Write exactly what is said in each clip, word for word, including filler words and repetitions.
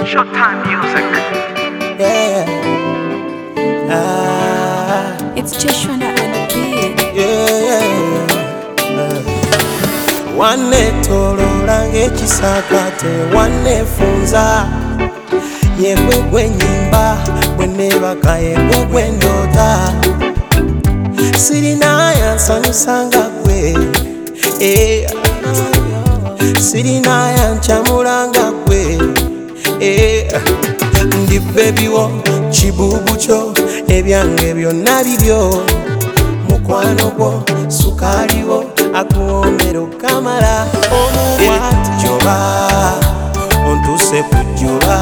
Short time music. Yeah. Ah. It's Joshua on the beat. Yeah, yeah. Wanne tolola ng'ekisakate wanne funza yegwe gwe nyimba bwenebaka yegwe gwe ndoota sirina yansanyusanga gwe eh. Sirina yanchamulanga gwe eh. Ndi baby wo kibubu kyo ebyange byonna bibyo mukwano gwo sukali wo akuwomera okamala omukwate joba ontuse kujoba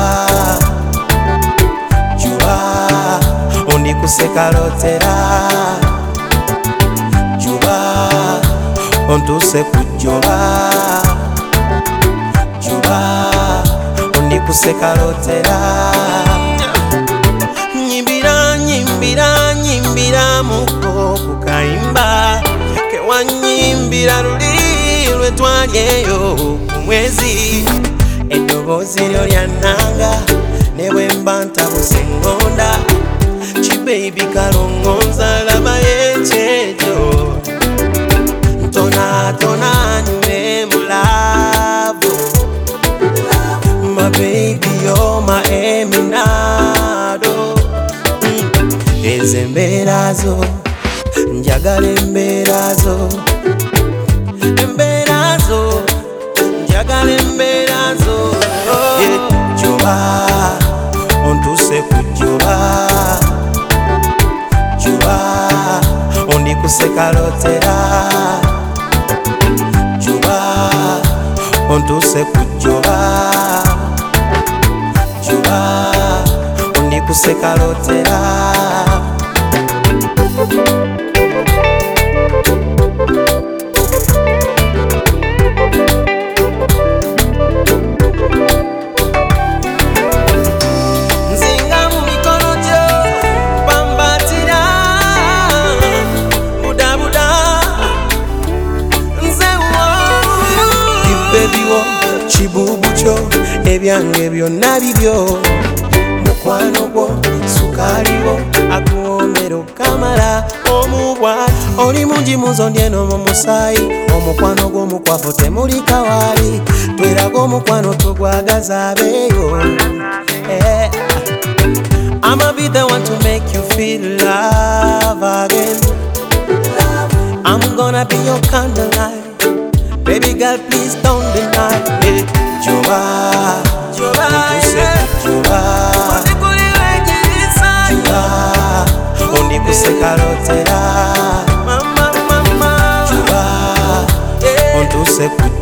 joba ondikusekalotera joba ontuse kujoba joba ondikusekalotera nyimbira nyimbira nyimbira muko kukayimba kewanyimbira luli lwetwalyeyo ku mwezi eddoboozi lyo lyannanga ne bwe mba ntabuse ngonda kibebi kalongonza labayo ekyejo ntonatona nywe mulavu my baby you're my eminado mm. Ezo embeera zo njagala embeera zo embeera zo njagala embeera zo yeah. Joba ontuse kujoba joba ondikusekalotera joba ontuse kujoba joba ondikusekalotera kibubu kyo ebyange byonna bibyo mukwano gwo sukali wo akuwomera okamala omubwa oli mungi muzondyeno mu musaayi omukwano gw'omukwafu temuli kawaali tweraga omukwano tugwagaza abeeyo eh. I'ma be the one to make you feel love again. I'm gonna be your candlelight. Baby girl, please don't deny it. Joba, Joba, yeah. Joba, Joba, ondikusekalotera, mama, mama. Joba, ontuse kujoba.